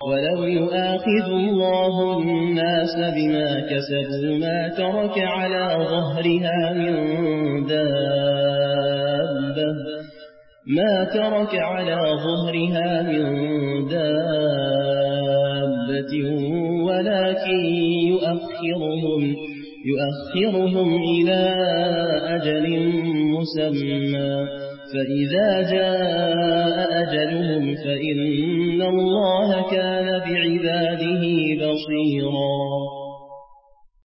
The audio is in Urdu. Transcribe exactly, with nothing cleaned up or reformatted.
ولو يؤاخذ الله الناس بما كسبوا ما ترك على ظهرها من دابة ما ترك على ظهرها من دابة ولكن يؤخرهم يؤخرهم إلى أجل مسمى فإذا جاء أجلهم فإن الله كان بعباده بصيرا